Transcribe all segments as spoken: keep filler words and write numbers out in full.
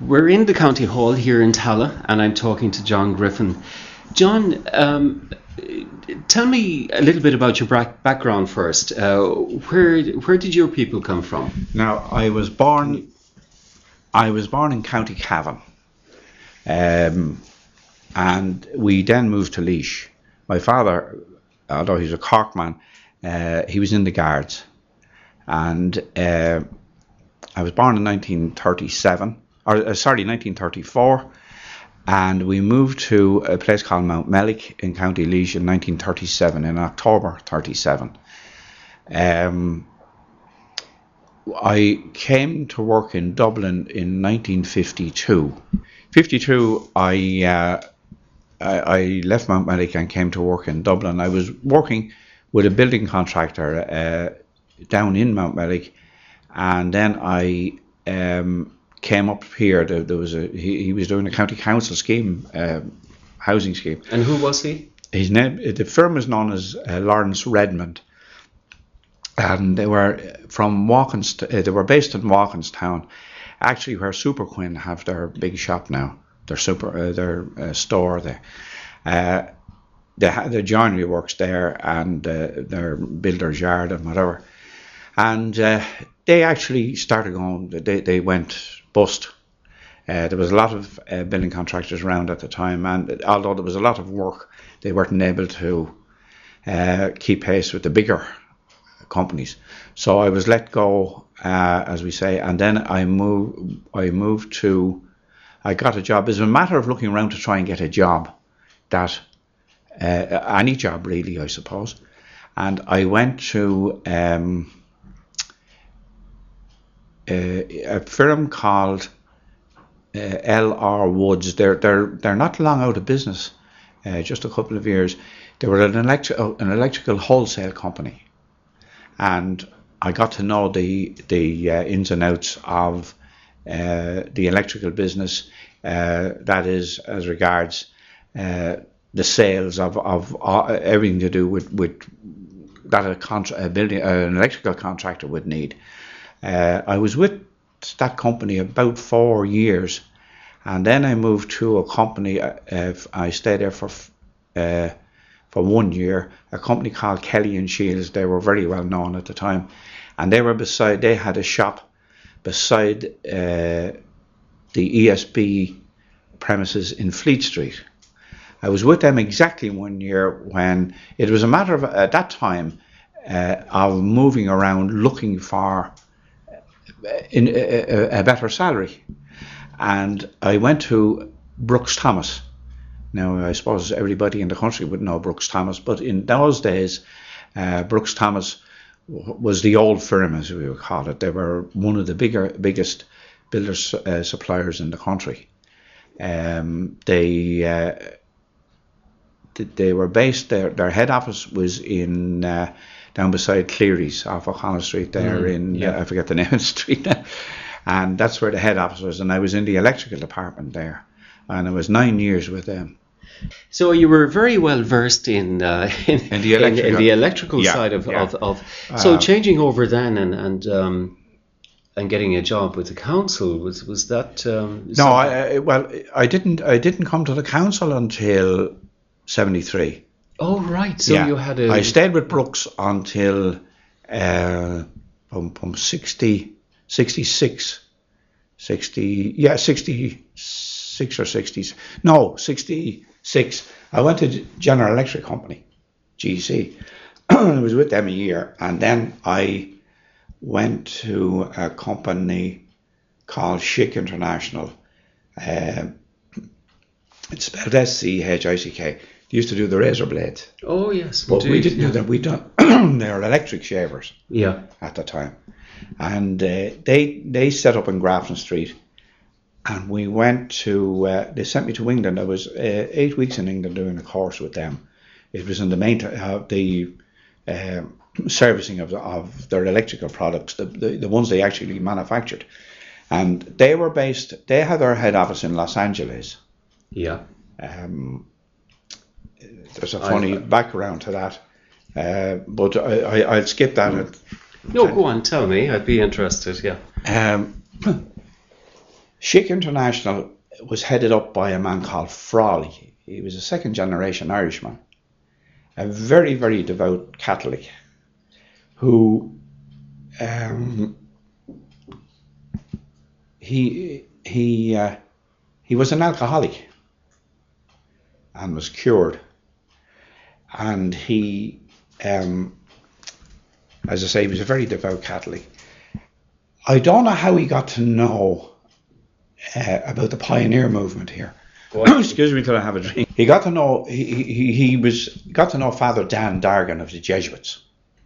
We're in the County Hall here in Tallaght, and I'm talking to John Griffin. John, um, tell me a little bit about your bra- background first. Uh, where where did your people come from? Now, I was born. I was born in County Cavan, um, and we then moved to Laois. My father, although he's a Cork man, uh, he was in the Guards, and uh, I was born in nineteen thirty-seven, or uh, sorry, nineteen thirty-four, and we moved to a place called Mountmellick in County Laois in nineteen thirty-seven, in October thirty-seven. Um, I came to work in Dublin in nineteen fifty-two. fifty-two, I, uh, I, I left Mountmellick and came to work in Dublin. I was working with a building contractor uh, down in Mountmellick, and then I um, came up here. There, there was a he, he was doing a county council scheme, uh, housing scheme. And who was he? His name, the firm is known as uh, Lawrence Redmond. And they were from Walkins. Uh, they were based in Walkinstown, actually where Super Quinn have their big shop now, their super, uh, their uh, store there. Uh, they ha- the joinery works there, and uh, their builder's yard and whatever. And uh, they actually started going. They they went bust. Uh, there was a lot of uh, building contractors around at the time, and although there was a lot of work, they weren't able to uh, keep pace with the bigger companies. So I was let go, uh, as we say, and then I moved. I moved to. I got a job. It's a matter of looking around to try and get a job, that uh, any job really, I suppose. And I went to um, a, a firm called uh, L R Woods. They're they're they're not long out of business, uh, just a couple of years. They were an electri- an electrical wholesale company. And I got to know the the uh, ins and outs of uh, the electrical business. Uh, that is, as regards uh, the sales of of uh, everything to do with with that a, contra- a building uh, an electrical contractor would need. Uh, I was with that company about four years, and then I moved to a company. Uh, I stayed there for. Uh, For one year, a company called Kelly and Shields. They were very well known at the time, and they were beside. They had a shop beside uh, the E S B premises in Fleet Street. I was with them exactly one year when it was a matter of at that time uh, of moving around looking for in a, a better salary, and I went to Brooks Thomas. Now, I suppose everybody in the country would know Brooks Thomas, but in those days, uh, Brooks Thomas w- was the old firm, as we would call it. They were one of the bigger, biggest builders uh, suppliers in the country. Um, they uh, they were based there. Their head office was in uh, down beside Cleary's off O'Connell Street. There mm, in yeah. uh, I forget the name of the street now, and that's where the head office was. And I was in the electrical department there, and I was nine years with them. So you were very well versed in uh, in, in the electrical, in, in the electrical yeah, side of, yeah. of, of so uh, changing over then and and um, and getting a job with the council, was was that um, no I, I, well I didn't I didn't come to the council until seventy-three. Oh right, so yeah. you had a I stayed with Brooks until uh, from, from sixty, sixty-six, sixty, yeah sixty-six or sixties, no sixty-six. I went to General Electric Company, G C. I was with them a year, and then I went to a company called Schick International. Uh, it's spelled S C H I C K. They used to do the razor blades. Oh yes, but indeed, we didn't yeah. do that. We done they were electric shavers. Yeah. At the time, and uh, they they set up in Grafton Street, and we went to. Uh, they sent me to England. I was uh, eight weeks in England doing a course with them. It was in the main uh, the uh, servicing of the, of their electrical products, the, the the ones they actually manufactured, and they were based. They had their head office in Los Angeles. Yeah. Um, there's a funny I, background to that, uh, but I, I, I'll skip that. No, go on, tell me. I'd be interested. Yeah. Um, Schick International was headed up by a man called Frawley. He was a second generation Irishman, a very, very devout Catholic, who um, he he uh, he was an alcoholic and was cured, and he, um, as I say, he was a very devout Catholic. I don't know how he got to know uh, about the pioneer movement here. Excuse me till I have a drink. He got to know he, he he was got to know Father Dan Dargan of the Jesuits,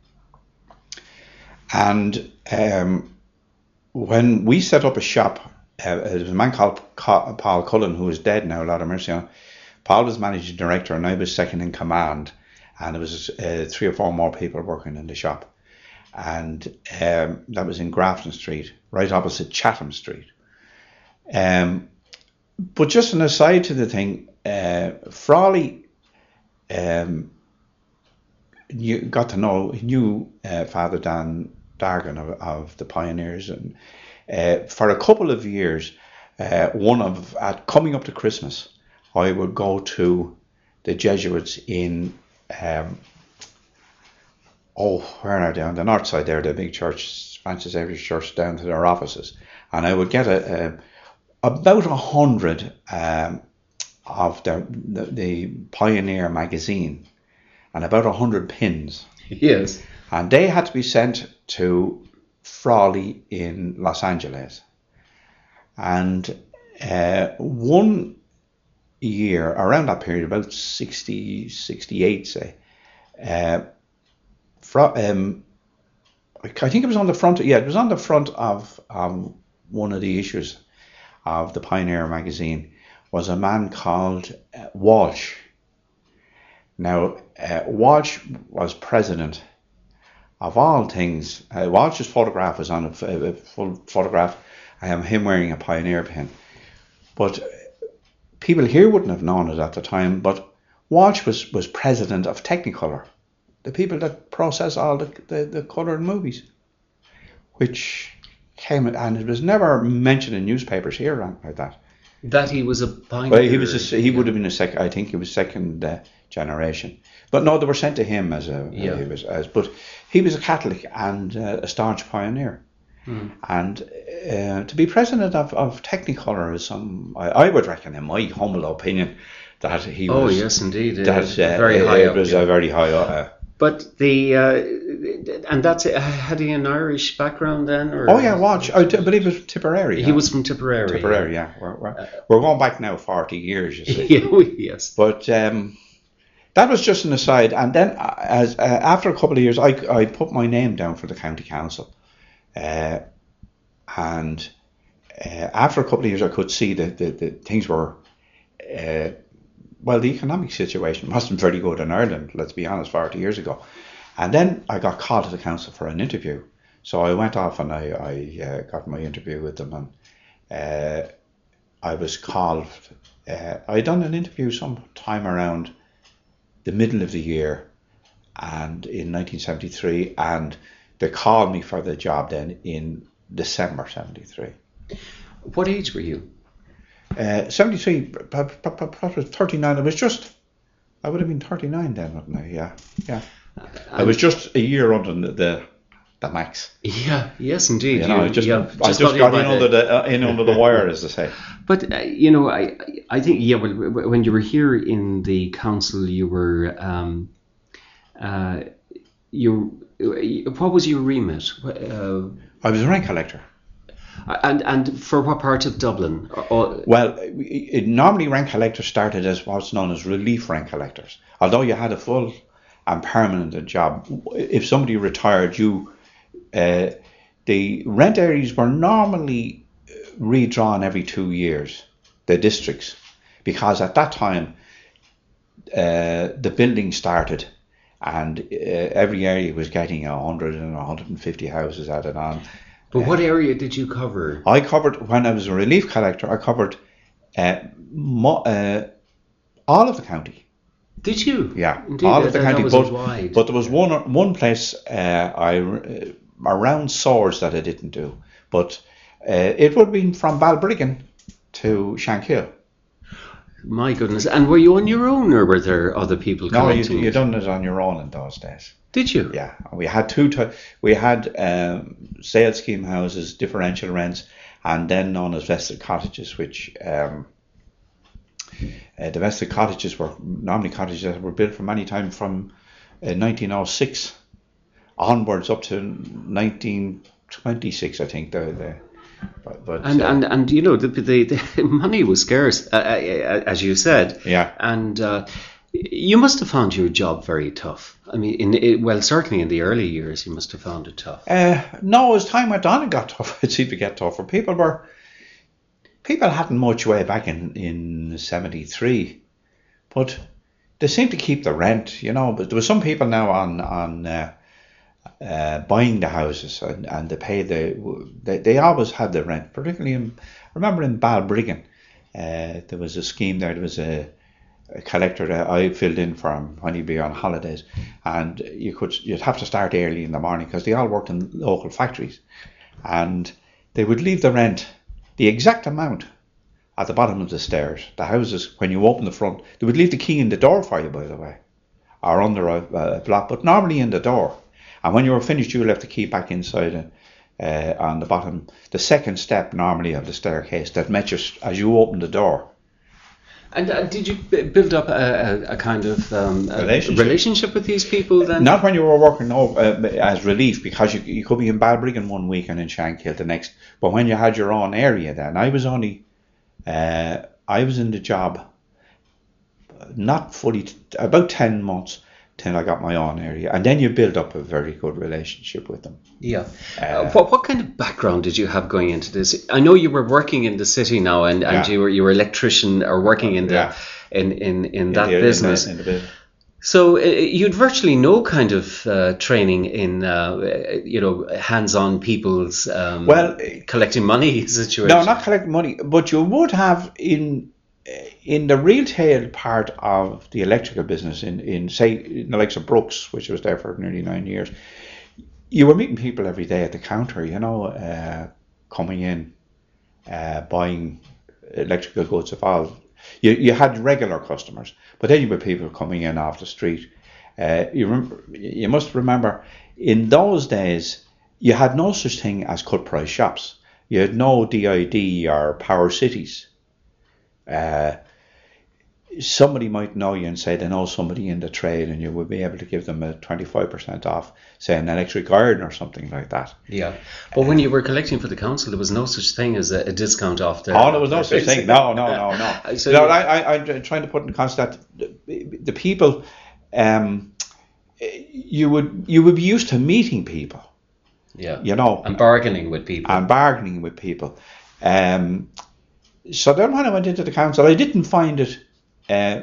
and um, when we set up a shop, uh, there was a man called Paul Cullen who is dead now. A lot of mercy on. Paul was managing director, and I was second in command, and there was uh, three or four more people working in the shop, and um, that was in Grafton Street, right opposite Chatham Street. Um, But just an aside to the thing, uh, Frawley um, you got to know, he knew uh, Father Dan Dargan of, of the Pioneers, and uh, for a couple of years, uh, one of at coming up to Christmas, I would go to the Jesuits in um, oh, where are they on the north side there, the big church, Francis Xavier Church, down to their offices, and I would get a. a about a hundred um, of the, the the Pioneer magazine, and about a hundred pins. Yes. And they had to be sent to Frawley in Los Angeles. And uh, one year, around that period, about sixty, sixty-eight, say, uh, Fra- um, I think it was on the front, yeah, it was on the front of um, one of the issues of the Pioneer magazine, was a man called uh, Walsh. Now, uh, Walsh was president of all things. Uh, Walsh's photograph was on a, a full photograph. I have him wearing a Pioneer pin. But people here wouldn't have known it at the time, but Walsh was, was president of Technicolor, the people that process all the, the, the coloured movies, which came, and it was never mentioned in newspapers here or like that. That he was a pioneer. Well, he was a, he yeah. would have been a second. I think he was second uh, generation. But no, they were sent to him as a. Yeah. Uh, he was as, but he was a Catholic and uh, a staunch pioneer. Hmm. And uh, to be president of, of Technicolor is some. I, I would reckon, in my humble opinion, that he oh, was. Oh yes, indeed. That uh, very high. It up, was yeah. a very high. Uh, But the uh, and that's it. Had he an Irish background then? Or? Oh yeah, Walsh. I believe it was Tipperary. He yeah. was from Tipperary. Tipperary, yeah. yeah. We're, we're, uh, we're going back now forty years, you see. Yeah, yes. But um, that was just an aside. And then, as uh, after a couple of years, I I put my name down for the county council, uh, and uh, after a couple of years, I could see that the, the things were. Uh, Well, the economic situation wasn't very good in Ireland, let's be honest, forty years ago. And then I got called to the council for an interview. So I went off and I, I uh, got my interview with them. And uh, I was called. Uh, I'd done an interview sometime around the middle of the year and in nineteen seventy-three. And they called me for the job then in December seventy-three. What age were you? Uh, seventy-three, probably thirty-nine. I was just, I would have been thirty-nine then, wouldn't I? Yeah, yeah. I was just a year under the the, the max. Yeah, yes, indeed. You know, you, I just, yeah, I just, just got in under the uh, in under the wire, as they say. But uh, you know, I I think yeah. Well, when you were here in the council, you were um, uh, you. What was your remit? Uh, I was a rent collector. And and for what part of Dublin? Or, well, it, normally rent collectors started as what's known as relief rent collectors. Although you had a full and permanent job, if somebody retired, you uh, the rent areas were normally redrawn every two years, the districts, because at that time uh, the building started, and uh, every area was getting a hundred and a hundred and fifty houses added on. But what area did you cover? I covered, when I was a relief collector, I covered uh, mo- uh, all of the county. Did you? Yeah, Indeed, all that, of the that county. Was but, wide. but there was one one place uh, I uh, around Swords that I didn't do. But uh, it would have been from Balbriggan to Shankill. My goodness. And were you on your own, or were there other people No, you collecting? you it? done it on your own in those days. Did you? Yeah, we had two. Ty- we had um, sales scheme houses, differential rents, and then known as vested cottages, which um, uh, the vested cottages were normally cottages that were built from any time from uh, nineteen oh six onwards up to nineteen twenty-six, I think. The, the but, but And, uh, and and you know the, the, the money was scarce, uh, uh, as you said. Yeah. And uh, you must have found your job very tough. I mean, in it, well, certainly in the early years, you must have found it tough. Uh, no, as time went on, it got tougher. It seemed to get tougher. People were, people hadn't much way back in in seventy-three, but they seemed to keep the rent, you know. But there were some people now on on uh, uh, buying the houses, and, and they pay the they, they always had the rent. Particularly in, I remember in Balbriggan, uh, there was a scheme there. There was a a collector that I filled in for him when he'd be on holidays, and you could you'd have to start early in the morning because they all worked in local factories, and they would leave the rent, the exact amount, at the bottom of the stairs. The houses, when you open the front, they would leave the key in the door for you, by the way, or under a, a block, but normally in the door. And when you were finished, you left the key back inside uh, on the bottom, the second step normally of the staircase that met you as you opened the door. And uh, did you b- build up a, a, a kind of um, a Relationship. relationship with these people then? Not when you were working over, uh, as relief, because you, you could be in Balbriggan one week and in Shankill the next. But when you had your own area then, I was only, uh, I was in the job not fully, t- about ten months till I got my own area. And then you build up a very good relationship with them. Yeah. Uh, Uh, what what kind of background did you have going into this? I know you were working in the city now, and, and Yeah. you were you were electrician or working in the Yeah. in, in, in In that the- in the- business. in the business. So uh, you'd virtually no kind of uh, training in uh, you know hands-on people's um, Well, collecting money situation. No, not collecting money, but you would have in in the retail part of the electrical business, in, in say in the likes of Brooks, which was there for nearly nine years, you were meeting people every day at the counter, you know, uh, coming in, uh, buying electrical goods of all. You you had regular customers, but then you were people coming in off the street. Uh, you remember, you must remember, in those days, you had no such thing as cut price shops. You had no D I D or Power Cities. Uh, somebody might know you and say they know somebody in the trade, and you would be able to give them a twenty-five percent off, say an electric iron or something like that. Yeah, but when you were collecting for the council, there was no such thing as a, a discount off the. Oh, there was no such thing. No, no, no, no. So no, you- I, I, I'm trying to put in context that the, the people, um, you would you would be used to meeting people, Yeah, you know, and bargaining with people. and bargaining with people. Um, so then when I went into the council, I didn't find it uh,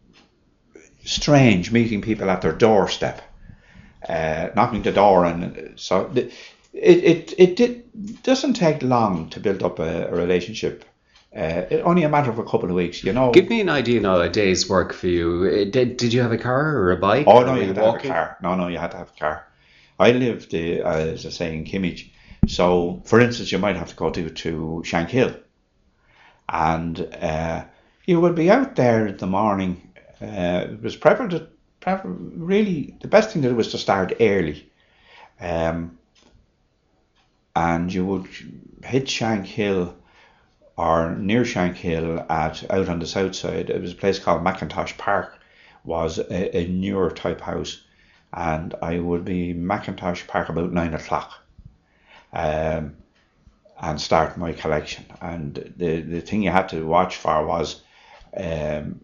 strange meeting people at their doorstep, uh, knocking the door, and so the, it it it did, doesn't take long to build up a, a relationship. Uh, it, only a matter of a couple of weeks, you know. Give me an idea now, a day's work for you. Uh, Did, did you have a car or a bike? Oh Or no, were you had to have a walking? car. No, no, you had to have a car. I lived, uh, as I say, in Kimmage. So, for instance, you might have to go to to Shankill, and uh, you would be out there in the morning. Uh, it was prefer to prefer, really the best thing to do was to start early, um, and you would hit Shankill or near Shankill at out on the south side. It was a place called Macintosh Park, was a, a newer type house, and I would be Macintosh Park about nine o'clock, um, and start my collection. And the the thing you had to watch for was, um,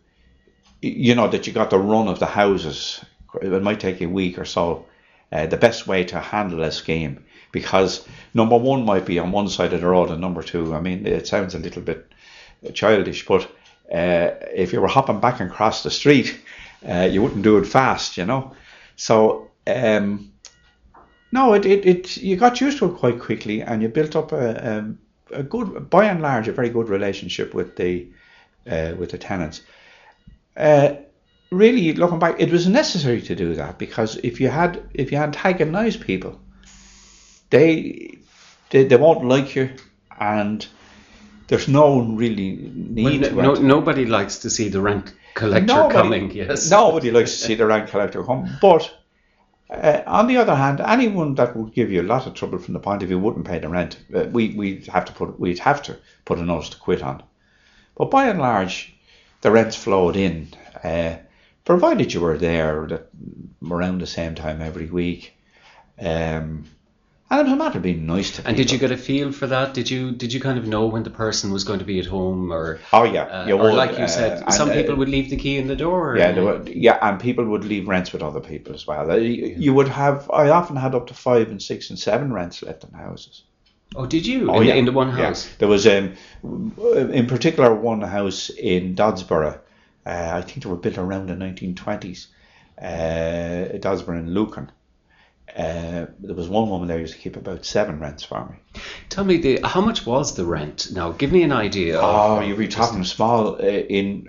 you know, that you got the run of the houses. It might take a week or so. Uh, the best way to handle a scheme, because number one might be on one side of the road and number two, I mean, it sounds a little bit childish, but uh, if you were hopping back and across the street, uh, you wouldn't do it fast, you know. So um, no, it, it it you got used to it quite quickly, and you built up a, a, a good, by and large, a very good relationship with the uh, with the tenants. Uh, really, looking back, it was necessary to do that, because if you had if you antagonized people, they they, they won't like you, and there's no really Well, need no, to no, enter. nobody likes to see the rent collector Nobody- coming. Yes. Nobody likes to see the rent collector come. But uh, on the other hand, anyone that would give you a lot of trouble from the point of view wouldn't pay the rent. Uh, we we'd have to put we'd have to put a notice to quit on. But by and large, the rents flowed in, uh, provided you were there that, around the same time every week. Um, and it was a matter of being nice to people. And did you get a feel for that? Did you did you kind of know when the person was going to be at home, or Oh yeah, uh, you or would, like you uh, said, and, some uh, people would leave the key in the door? Yeah, there were, yeah, and people would leave rents with other people as well. Uh, You, you would have. I often had up to five and six and seven rents left in houses. Oh, did you? Oh in, yeah, in the one yeah. house? There was, um, in particular, one house in Doddsborough. Uh, I think they were built around the nineteen twenties. Uh, Doddsborough in Lucan. Uh, there was one woman there who used to keep about seven rents for me. Tell me, the how much was the rent? Now, give me an idea. Oh, of, you'd be talking small uh, in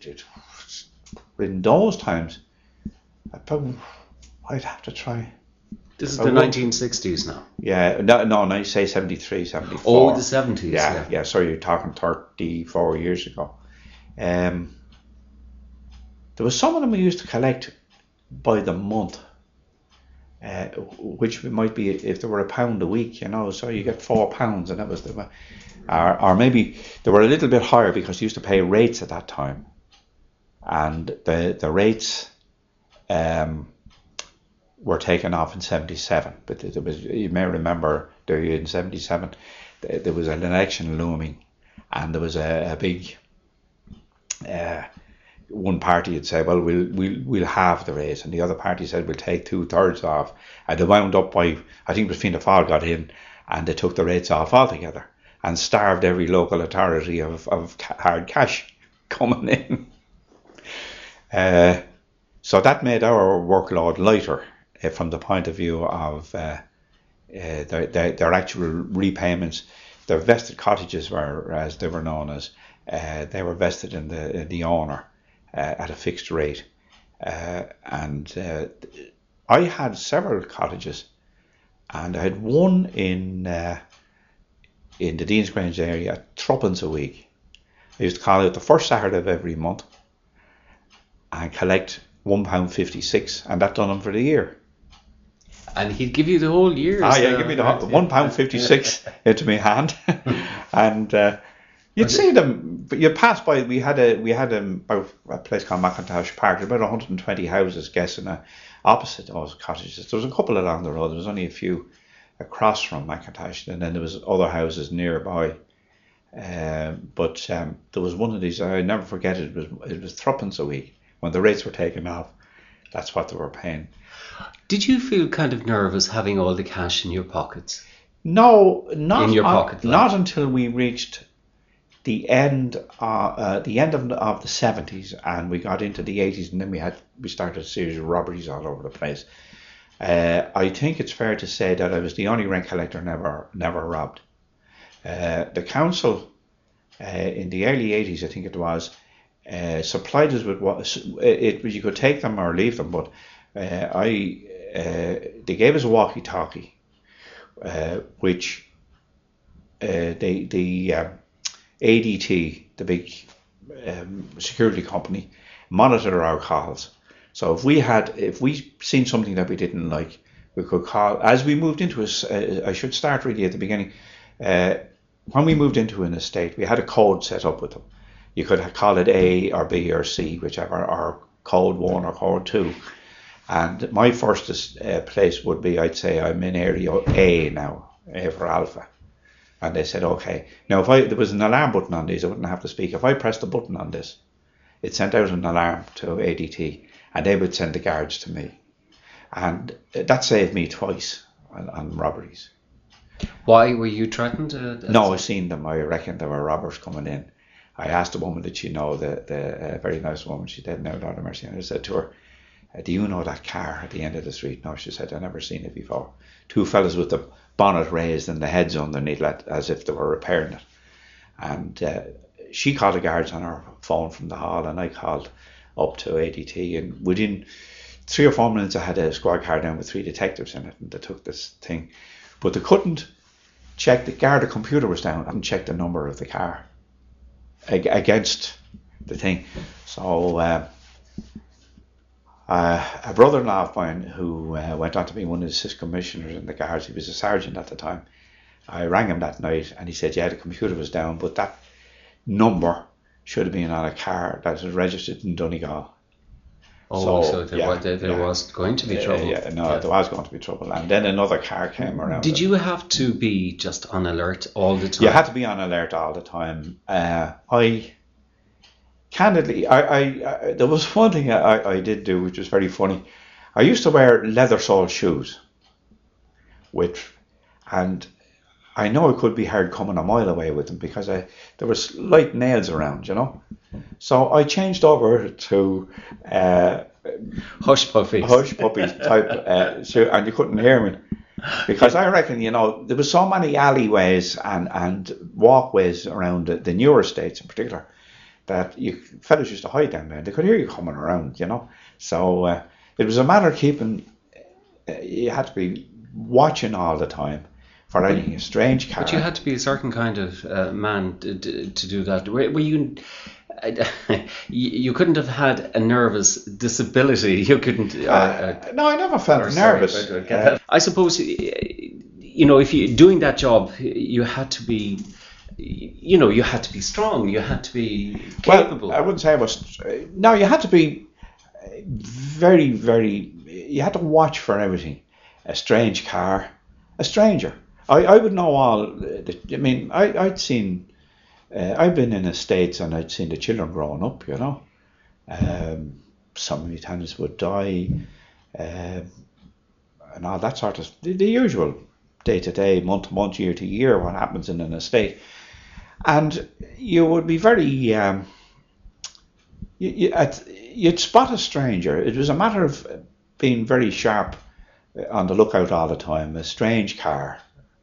in those times. I probably, I'd have to try. This is I the won't- nineteen sixties now. Yeah, no, no, no, you say seventy-three, seventy-four. Oh, the seventies. Yeah, Yeah. yeah, sorry, you're talking thirty-four years ago. Um, there was some of them we used to collect by the month, uh, which might be if they were a pound a week, you know, so you get four pounds, and that was the, or, or maybe they were a little bit higher because you used to pay rates at that time, and the the rates, um, were taken off in seventy-seven. But there was, you may remember, there in seventy-seven, th- there was an election looming, and there was a, a big. Uh, one party had said, well, we'll we'll we'll halve the rate, and the other party said we'll take two thirds off, and they wound up by, I think it was Fianna Fáil got in, and they took the rates off altogether and starved every local authority of of ca- hard cash coming in. Uh, so that made our workload lighter uh, from the point of view of uh, uh, their, their their actual repayments. Their vested cottages were, as they were known as, uh, they were vested in the in the owner. Uh, at a fixed rate, uh, and uh, I had several cottages, and I had one in uh, in the Dean's Grange area at threepence a week. I used to call out the first Saturday of every month and collect one pound fifty six, and that done them for the year. And he'd give you the whole year. Ah, yeah, give me the right? one pound fifty six into my hand, and. Uh, You'd see them, but you pass by. We had a we had a, a place called Macintosh Park. There were about one hundred twenty houses, guessing uh, opposite those cottages. There was a couple along the road. There was only a few across from Macintosh, and then there was other houses nearby. Um, but um, there was one of these. I never forget it. It was it was threepence a week when the rates were taken off. That's what they were paying. Did you feel kind of nervous having all the cash in your pockets? No, not In your on- pocket, like? not until we reached the end uh, uh, the end of the, of the seventies, and we got into the eighties, and then we had we started a series of robberies all over the place. Uh, I think it's fair to say that I was the only rent collector never never robbed. Uh, the council uh, in the early eighties, I think it was, uh, supplied us with what it, it you could take them or leave them, but uh, I uh, they gave us a walkie-talkie, uh, which uh, they the um, A D T, the big um, security company, monitor our calls. So if we had, if we seen something that we didn't like, we could call. As we moved into a, uh, I should start really at the beginning. Uh, when we moved into an estate, we had a code set up with them. You could call it A or B or C, whichever, or code one or code two. And my first uh, place would be, I'd say I'm in area A now, A for Alpha. And they said, okay. Now, if I there was an alarm button on these, I wouldn't have to speak. If I pressed the button on this, it sent out an alarm to A D T, and they would send the guards to me. And that saved me twice on, on robberies. Why were you threatened? Uh, No, I seen them. I reckon there were robbers coming in. I asked the woman, did she know, the, the uh, very nice woman, she did know, Lord have mercy. And I said to her, uh, do you know that car at the end of the street? No, she said, I've never seen it before. Two fellas with the bonnet raised and the heads underneath it as if they were repairing it. And uh, she called the guards on her phone from the hall, and I called up to A D T, and within three or four minutes I had a squad car down with three detectives in it, and they took this thing. But they couldn't check the car, the computer was down, and check the number of the car. ag- against the thing. So uh, uh, a brother-in-law of mine who uh, went on to be one of the assistant commissioners in the Guards, he was a sergeant at the time. I rang him that night and he said, yeah, the computer was down, but that number should have been on a car that was registered in Donegal. Oh, so, so there, yeah, was, there, there yeah. was going to be Uh, trouble. yeah, no, Yeah. there was going to be trouble. And then another car came around. Did you have to be just on alert all the time? You had to be on alert all the time. Uh, I, candidly, I, I, I, there was one thing I, I did do which was very funny. I used to wear leather sole shoes, with, and I know it could be hard coming a mile away with them because I, there was light nails around, you know. So I changed over to uh, Hush puppies. hush puppy type uh, shoe, and you couldn't hear me because I reckon, you know, there was so many alleyways and, and walkways around the, the newer estates in particular that you fellas used to hide down there. They could hear you coming around, you know. So uh, it was a matter of keeping. Uh, you had to be watching all the time for anything, a strange car. But you had to be a certain kind of uh, man to, to, to do that. Were, were you? You you couldn't have had a nervous disability. You couldn't. Uh, Uh, no, I never felt or sorry, nervous. if I don't get that. I suppose, you know, if you doing that job, you had to be, you know, you had to be strong. You had to be capable. Well, I wouldn't say I was. No, you had to be very, very. You had to watch for everything. A strange car, a stranger. I, I would know all. The, I mean, I I'd seen. Uh, I've been in the States and I'd seen the children growing up. You know, um, some of the tenants would die, um, and all that sort of the, the usual day to day, month to month, year to year, what happens in an estate. And you would be very, um, you, you, at, you'd spot a stranger. It was a matter of being very sharp on the lookout all the time. A strange car,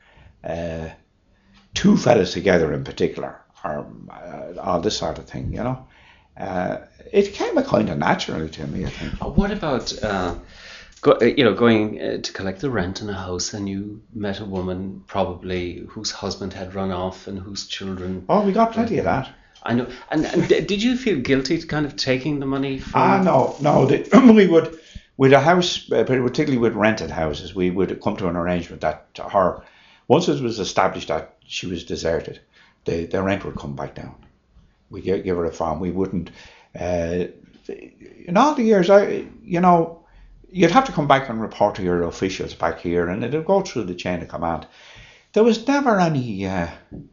uh, two fellas together in particular, or uh, all this sort of thing, you know. Uh, it came a kind of naturally to me, I think. What about, uh, go, you know, going uh, to collect the rent in a house and you met a woman probably whose husband had run off and whose children... Oh, we got plenty of that. I know. And, and d- did you feel guilty to kind of taking the money from... Ah, no, no. The, we would, with a house, uh, particularly with rented houses, we would come to an arrangement that her, once it was established that she was deserted, the, the rent would come back down. We give, give her a farm. We wouldn't. Uh, in all the years, I, you know, you'd have to come back and report to your officials back here, and it'd go through the chain of command. There was never any. Uh,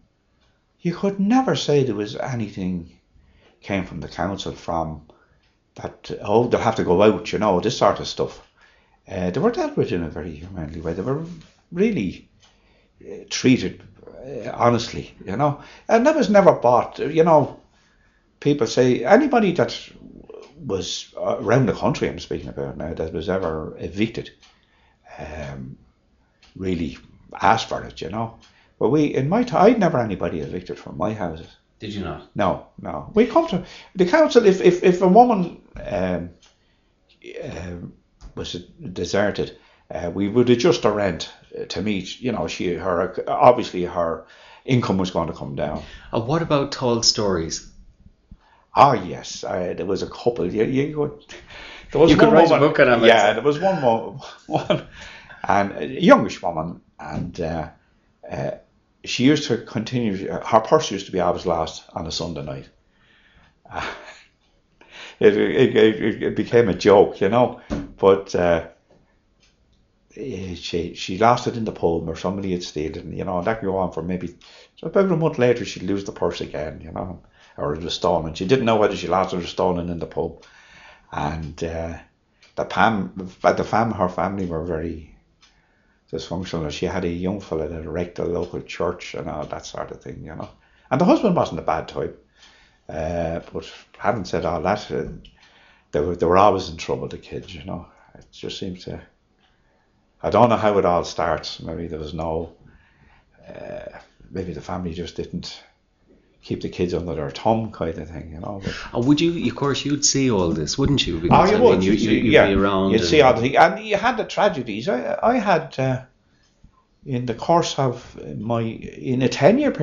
you could never say there was anything came from the council from that. Oh, they'll have to go out. You know, this sort of stuff. Uh, they were dealt with in a very humanly way. They were really uh, treated uh, honestly. You know, and that was never bought. You know. People say anybody that was around the country I'm speaking about now that was ever evicted um, really asked for it, you know. But we, in my time, I'd never anybody evicted from my houses. Did you not? No, no. We come to the council if if, if a woman um, uh, was deserted, uh, we would adjust her rent to meet. You know, she her obviously her income was going to come down. And what about told stories? Oh yes, I, there was a couple. You, you could, there was you one could write woman, a book on them. Yeah, there was one mo- one, and a youngish woman, and uh, uh, she used to continue. Her purse used to be always lost on a Sunday night. Uh, it, it, it it became a joke, you know. But uh, she she lost it in the pub, or somebody had stolen it, and you know, and that could go on for maybe. So about a month later, she'd lose the purse again, you know. Or it was stolen. She didn't know whether she lost it or stolen in the pub. And uh, the Pam, the fam, her family were very dysfunctional. She had a young fella that wrecked the local church and all that sort of thing, you know. And the husband wasn't a bad type. Uh, but having said all that, uh, they were they were always in trouble, the kids, you know. It just seems to. I don't know how it all starts. Maybe there was no. Uh, maybe the family just didn't keep the kids under their thumb, kind of thing, you know. But, and would you, of course, you'd see all this, wouldn't you? Because, oh, you I would. Mean, you, you'd, you, you'd yeah, be around. You'd and, see all the things. And you had the tragedies. I, I had, uh, in the course of my, in a ten-year period,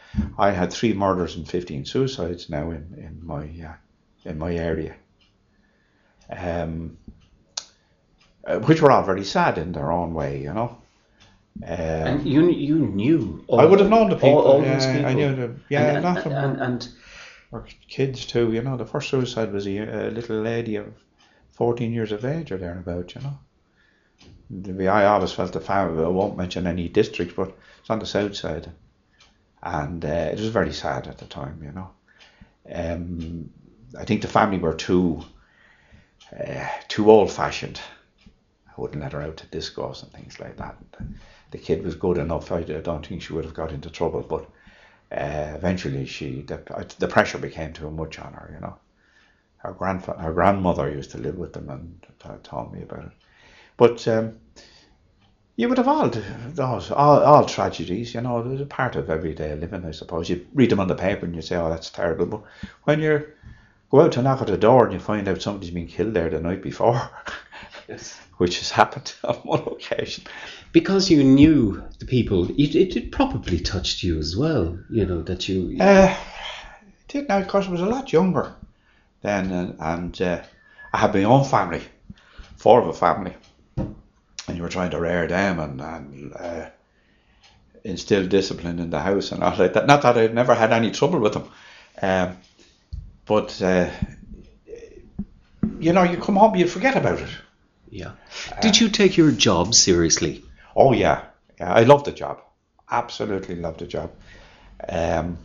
I had three murders and fifteen suicides now in in my uh, in my area, um, uh, which were all very sad in their own way, you know. Um, And you you knew all, I would have known the people. all, all yeah, those people. I knew them. Yeah, and, not and, from and, and or kids too. You know, the first suicide was a, a little lady of fourteen years of age or thereabout. You know, the, I always felt the family. I won't mention any district, but it's on the south side, and uh, it was very sad at the time. You know, um, I think the family were too uh, too old fashioned. I wouldn't let her out to discos and things like that. The kid was good enough. I don't think she would have got into trouble, but uh, eventually she the, the pressure became too much on her. You know, her grandfa- her grandmother used to live with them and told me about it. But um, you would have all those all, all tragedies. You know, they're a part of everyday living, I suppose. You read them on the paper and you say, "Oh, that's terrible." But when you go out to knock at the door and you find out somebody's been killed there the night before. Yes. Which has happened on one occasion. Because you knew the people, it, it, it probably touched you as well, you know, that you... Uh, it did now, because I was a lot younger then, and, and uh, I had my own family, four of a family, and you were trying to rear them and, and uh, instill discipline in the house and all like that. Not that I'd never had any trouble with them, um, but, uh, you know, you come home, you forget about it. Yeah. Did you take your job seriously? Oh yeah, yeah. I loved the job. Absolutely loved the job. Um,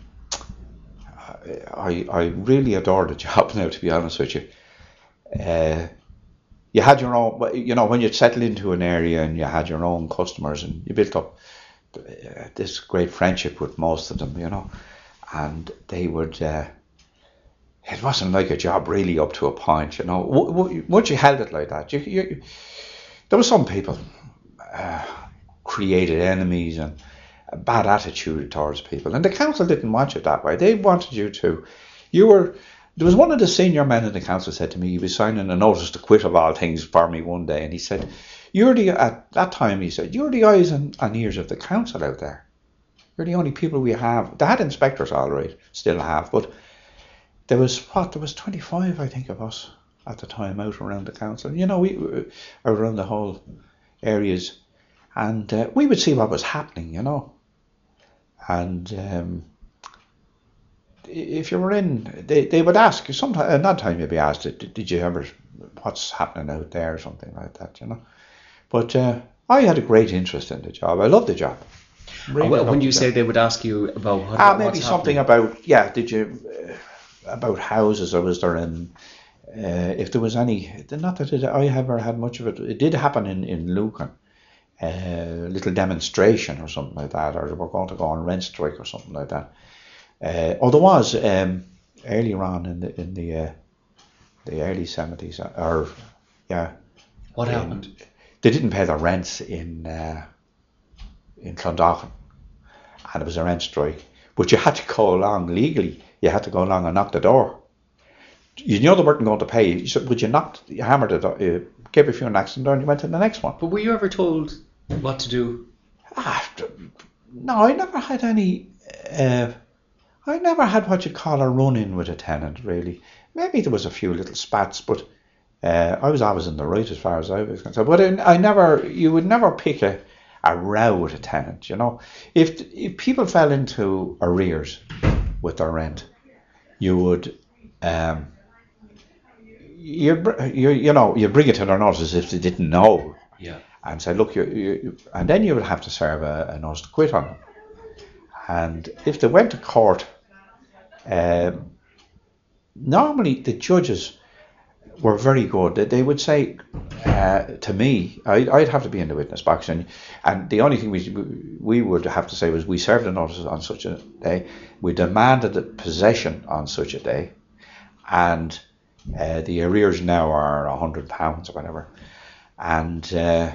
I I really adore the job now, to be honest with you. Uh, you had your own, you know, when you settled into an area and you had your own customers and you built up this great friendship with most of them, you know, and they would. Uh, It wasn't like a job really up to a point, you know. Once you held it like that, you, you, there were some people uh, created enemies and a bad attitude towards people, and the council didn't want you that way. They wanted you to. You were. There was one of the senior men in the council said to me, he was signing a notice to quit of all things for me one day, and he said, "You're the at that time," he said, "you're the eyes and, and ears of the council out there. You're the only people we have." They had inspectors, all right, still have, but. There was what? There was twenty-five, I think, of us at the time out around the council. You know, we were around the whole areas, and uh, we would see what was happening. You know, and um, if you were in, they, they would ask. Sometimes, at that time, you'd be asked, "Did, did you ever? What's happening out there?" or something like that. You know, but uh, I had a great interest in the job. I loved the job. Really well, when you say they would ask you about what, ah, maybe what's something happening. about yeah. Did you? Uh, about houses, or was there in, uh, if there was any, not that it, I ever had much of it, it did happen in, in Lucan, a uh, little demonstration or something like that, or we're going to go on rent strike or something like that. Uh, or there was um, earlier on in the in the uh, the early seventies, or yeah. What in, happened? They didn't pay their rents in uh, in Clondalkin, and it was a rent strike, but you had to go along legally. You had to go along and knock the door. You knew they weren't going to pay. You said, would you knock, you hammered it, you gave a few knocks on the door and you went to the next one. But were you ever told what to do? Ah, no, I never had any, uh, I never had what you'd call a run-in with a tenant, really. Maybe there was a few little spats, but uh, I was always in the right as far as I was concerned. But I, I never, you would never pick a, a row with a tenant, you know. If, if people fell into arrears with their rent, you would, um, you you you know, you bring it to their notice as if they didn't know, yeah, and say, look, you, you, and then you would have to serve a, a notice to quit on them. And if they went to court, um, normally the judges were very good. They, they would say uh, to me, I, I'd have to be in the witness box, and and the only thing we we would have to say was we served a notice on such a day, we demanded a possession on such a day, and uh, the arrears now are a hundred pounds or whatever, and uh,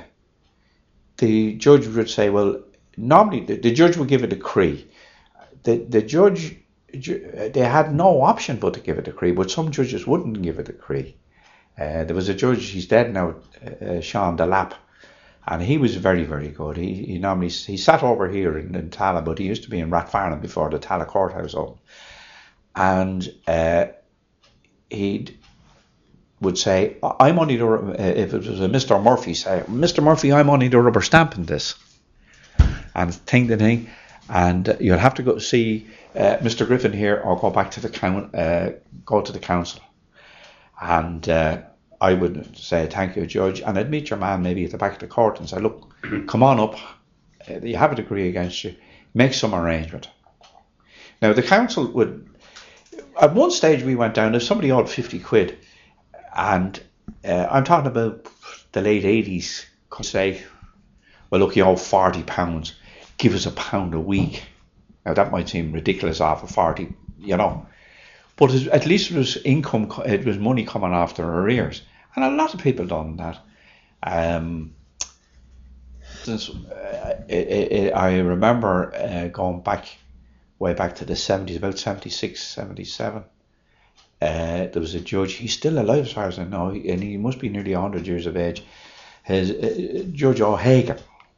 the judge would say, well, normally the, the judge would give a decree. The the judge, they had no option but to give a decree, but some judges wouldn't give a decree. Uh, there was a judge, he's dead now, uh, Sean Delap, And he was very, very good. He, he normally he sat over here in, in Tala, but he used to be in Rathfarnham before the Tala courthouse opened. And uh, he would say, "I'm only the uh, if it was a Mister Murphy, say, Mister Murphy, I'm only the rubber stamping this." And thing the thing, and you'll have to go see uh, Mister Griffin here, or go back to the count, uh, go to the council. And uh, I would say, "Thank you, Judge," and I'd meet your man maybe at the back of the court and say, "Look, come on up. Uh, you have a degree against you. Make some arrangement." Now the council would. At one stage we went down. If somebody owed fifty quid, and uh, I'm talking about the late eighties, could say, "Well, look, you owe forty pounds. Give us a pound a week." Now that might seem ridiculous off of forty, you know. But at least it was income, it was money coming off their arrears. And a lot of people done that. Um, since, uh, it, it, I remember uh, going back, way back to the seventies, about seventy-six, seventy-seven. Uh, there was a judge, he's still alive as far as I know, and he must be nearly one hundred years of age. His, uh, Judge O'Hagan.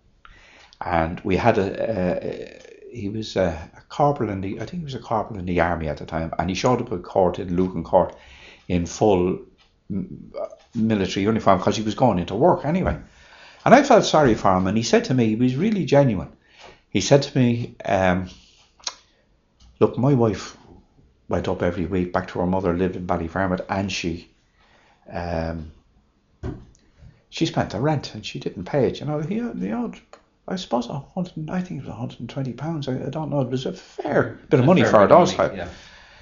And we had a... Uh, he was a, a corporal in the, I think he was a corporal in the army at the time, and he showed up at court in Lucan Court in full m- military uniform because he was going into work anyway. And I felt sorry for him, and he said to me, he was really genuine. He said to me, um, "Look, my wife went up every week back to her mother, lived in Ballyfermot, and she um, she spent the rent and she didn't pay it. You know, he, he owed, I suppose, a hundred, I think it was one hundred twenty pounds. I, I don't know. It was a fair bit of A money fair for bit of those money, type. yeah.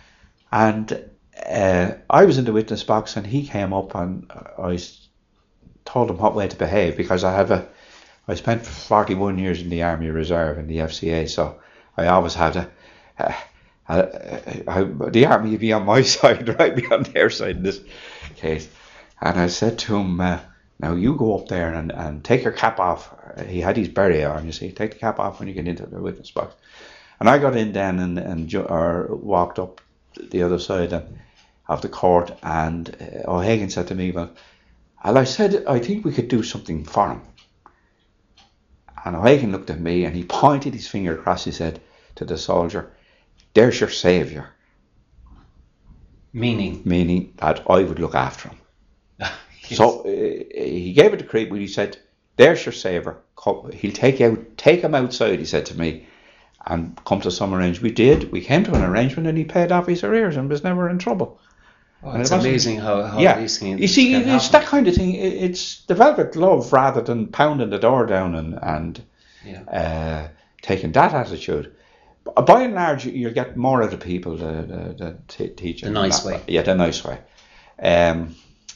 And uh, I was in the witness box, and he came up, and I s- told him what way to behave, because I have a, I spent forty-one years in the Army Reserve in the F C A, so I always had a, a, a, a, a the Army would be on my side, right, be on their side in this case. And I said to him, uh, "Now you go up there and, and take your cap off." He had his beret on, you see. "Take the cap off when you get into the witness box." And I got in then and, and ju- or walked up the other side and, of the court, and uh, O'Hagan said to me, "Well," and I said, "I think we could do something for him." And O'Hagan looked at me and he pointed his finger across his head to the soldier. "There's your saviour." Meaning? Meaning that I would look after him. Yes. So uh, he gave it a creep when he said, "There's your saver. Come, he'll take you out, take him outside," he said to me, "and come to some arrangement." We did. We came to an arrangement, and he paid off his arrears and was never in trouble. Oh, And it's it wasn't- amazing how, how yeah, these things you see, can it's happen. that kind of thing. It- It's the velvet glove rather than pounding the door down and and Yeah. uh, taking that attitude. But by and large, you'll get more out of people the the, the t- teaching. The nice that way. Yeah, the nice way. Um,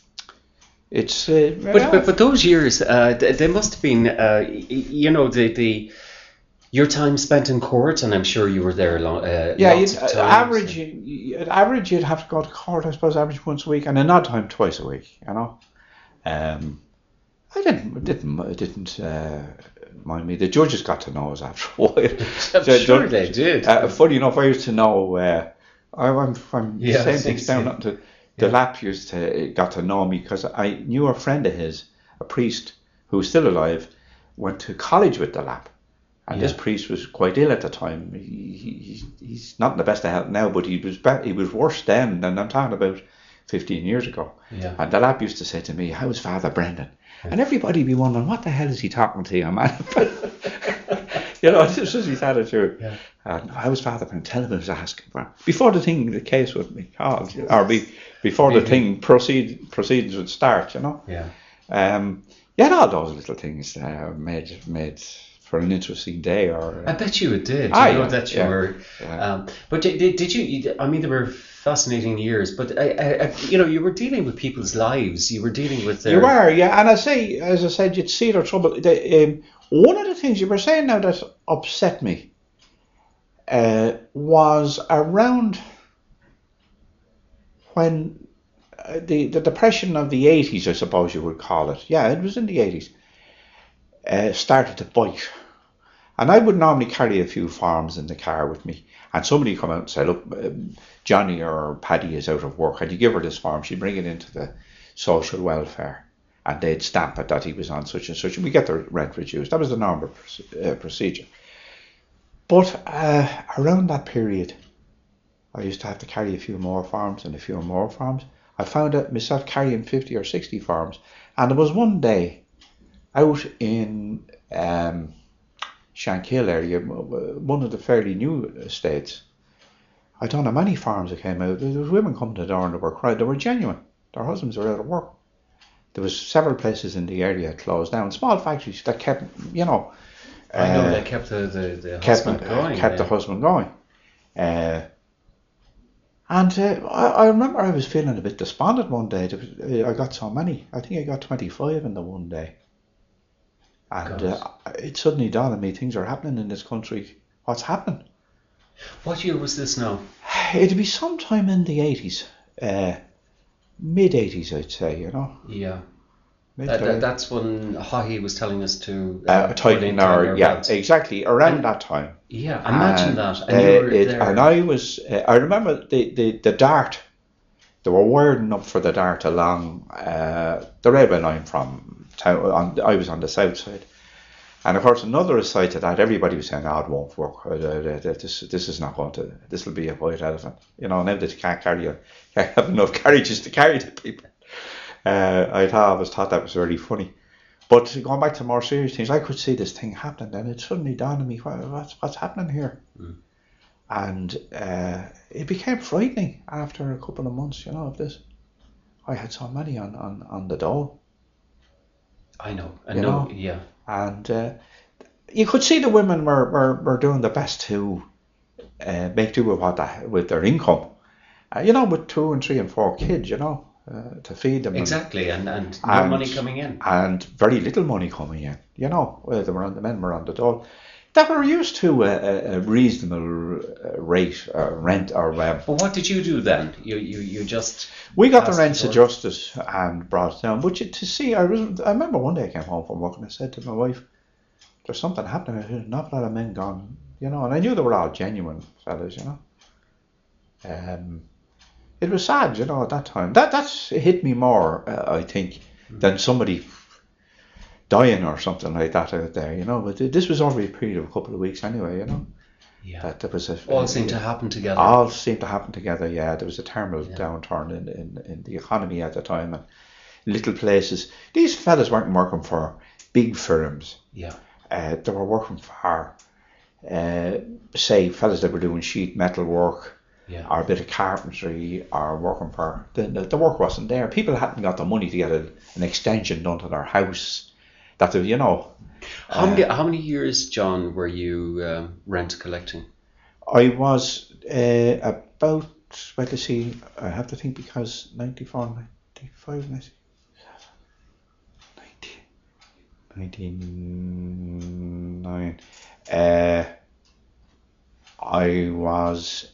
it's uh, But, but but those years, uh, th- they must have been, uh, y- you know, the the your time spent in court, and I'm sure you were there long. Uh, yeah, lots you'd, of times. average. you- At average, you'd have to go to court. I suppose average once a week, and in odd time twice a week. You know. Um, I didn't it didn't it didn't uh, mind me. The judges got to know us after a while. I'm So, sure don't- they did. Uh, funny enough, I used to know. Uh, I, I'm from Yeah, saying it's- things down yeah. up to the Yeah. lap used to got to know me because I knew a friend of his, a priest who was still alive, went to college with the lap, and this Yeah. priest was quite ill at the time. He, he he's- he's not in the best of health now, but he was be- he was worse then, and I'm talking about fifteen years ago. Yeah. And the lap used to say to me, "How's Father Brendan?" And everybody be wondering, what the hell is he talking to you, man? You know, this was his attitude. Yeah. And how's Father Brendan? Tell him I was asking for him. Before the thing, the case would be called, or be, before the Maybe. thing proceed proceedings would start, you know. Yeah. Um, yeah, all those little things uh, made made for an interesting day. Or I uh, bet you it did. Ah, you know yeah, that you yeah, were. yeah. Um, but did, did did you, you? I mean, they were fascinating years. But I, I, I, you know, you were dealing with people's lives. You were dealing with their. You were, yeah. And I say, as I said, you'd see their trouble. The, um, one of the things you were saying now that upset me uh, was around when uh, the the depression of the eighties, I suppose you would call it. Yeah, it was in the eighties. Uh, started to bite. And I would normally carry a few forms in the car with me. And somebody would come out and say, "Look, um, Johnny or Paddy is out of work. Had you give her this form, she'd bring it into the social welfare." and they'd stamp it that he was on such and such, and we get the rent reduced. That was the normal uh, procedure. But uh, around that period, I used to have to carry a few more farms and a few more farms. I found out myself carrying fifty or sixty farms, and there was one day out in um, Shankill area, one of the fairly new estates. I don't know many farms that came out. There was women coming to the door and they were crying. They were genuine. Their husbands were out of work. There was several places in the area closed down. Small factories that kept, you know. I know uh, they kept the, the, the kept, husband going. Kept yeah. the husband going. Uh, and uh, I, I remember I was feeling a bit despondent one day. There was, I got so many. I think I got twenty-five in the one day. And uh, it suddenly dawned on me, things are happening in this country. What's happening? What year was this now? It'd be sometime in the eighties. Uh, mid eighties, I'd say, you know. Yeah. Mid That, that, that's when Haughey was telling us to... Uh, Uh, tighten our, yeah, belts. Exactly, around and, that time. Yeah, imagine and, that. And, uh, you were it, there. and I was, uh, I remember the, the, the dart, they were wiring up for the dart along uh, the railway line from town. On, I was on the south side. And of course, another aside to that, everybody was saying, oh, it won't work. Uh, this, this is not going to, this will be a white elephant. You know, now that you can't carry, you can't have enough carriages to carry the people. Uh, I thought, I always thought that was very funny. But going back to more serious things, I could see this thing happening, and it suddenly dawned on me, what, what's, what's happening here? Mm. And uh, it became frightening after a couple of months, you know, of this. I had so many on, on, on the dole. I know, I know, yeah. And uh, you could see the women were, were, were doing their best to uh, make do with what they, with their income. Uh, you know, with two and three and four kids, you know, uh, to feed them. Exactly, and, and, and no and, money coming in. And very little money coming in, you know. Well, they were on, the men were on the dole. That were used to a, a reasonable rate, uh, rent or... Um, but what did you do then? You you, you just... We got the rents adjusted and brought it down. But you, to see, I was, I remember one day I came home from work and I said to my wife, there's something happening. There's an awful lot of men gone, you know, and I knew they were all genuine fellas, you know. Um, it was sad, you know, at that time. That that's it hit me more, uh, I think, mm-hmm. than somebody dying or something like that out there, you know. But this was over a period of a couple of weeks anyway, you know. Yeah. That there was a, all seemed to happen together. All seemed to happen together, yeah. There was a terrible yeah. downturn in, in, in the economy at the time, and little places. These fellas weren't working for big firms. Yeah. Uh, they were working for, uh, say, fellas that were doing sheet metal work, yeah. or a bit of carpentry, or working for, the, the, the work wasn't there. People hadn't got the money to get a, an extension done to their house. That they, you know. How many uh, how many years, John, were you um, rent collecting? I was uh, about, well, let's see, I have to think because ninety-four, ninety-five, ninety, ninety-nine, uh, I was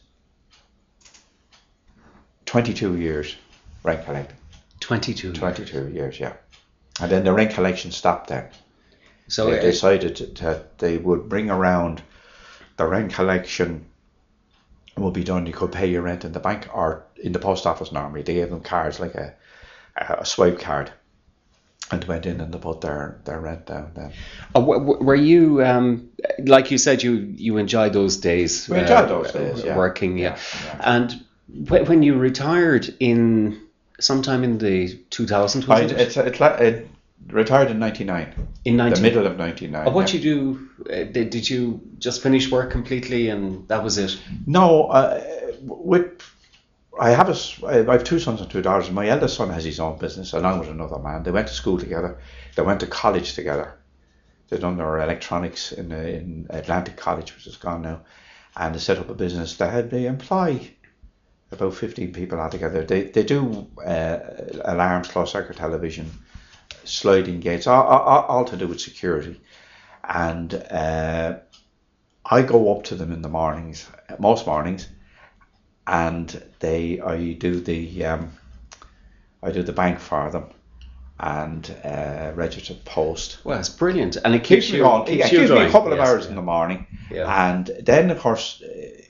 twenty-two years rent collecting. twenty-two twenty-two years. years, yeah. And then the rent collection stopped then. So they it, decided that they would bring around the rent collection would be done. You could pay your rent in the bank or in the post office normally. They gave them cards like a, a swipe card and went in and they put their, their rent down then. Uh, were you, um, like you said, you, you enjoyed those days? We enjoyed uh, those days, yeah. Working, yeah. yeah, yeah. And when you retired in... sometime in the two thousands, was I, it? It's, it's, it retired in ninety-nine. In ninety the middle of ninety-nine. Oh, what yeah. you do? Uh, did, did you just finish work completely and that was it? No, uh, with I have a, I have two sons and two daughters. My eldest son has his own business along with another man. They went to school together. They went to college together. They done their electronics in in Atlantic College, which is gone now, and they set up a business. They had they employ about fifteen people altogether. They they do uh, alarms, closed circuit television, sliding gates, all, all, all to do with security. And uh, I go up to them in the mornings, most mornings, and they I do the um, I do the bank for them and uh, registered post. Well, it's brilliant, and it keeps, keeps me you on. Keeps it you gives going. me a couple of yes, hours yeah. in the morning, yeah. and then of course. Uh,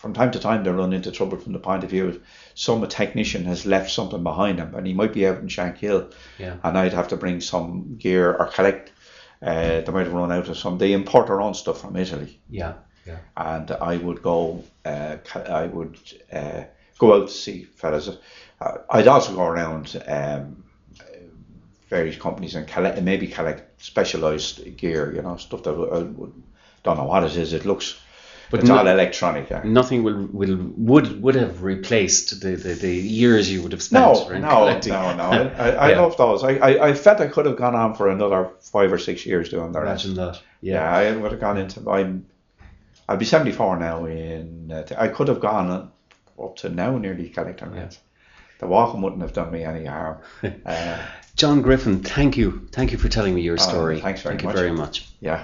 from time to time they run into trouble from the point of view of some technician has left something behind him, and he might be out in Shankill, Yeah. and I'd have to bring some gear or collect. Uh, they might have run out of some. They import their own stuff from Italy, Yeah. Yeah. and I would go. Uh, co- I would uh, go out to see fellas. Uh, I'd also go around um, various companies and collect, maybe collect specialised gear. You know, stuff that I would, don't know what it is. It looks. But It's no- all electronic. Yeah. Nothing will, will would would have replaced the, the, the years you would have spent No, in no, collecting. no, no. I, I, I Yeah. love those. I, I, I felt I could have gone on for another five or six years doing the rest. Imagine that. Yeah, Yeah. I would have gone into. I'm. I'll be seventy-four now. In uh, I could have gone up to now nearly collecting Yeah. rents. The walking wouldn't have done me any harm. Uh, John Griffin, thank you. Thank you for telling me your Oh, story. thanks very thank much. you very much. yeah.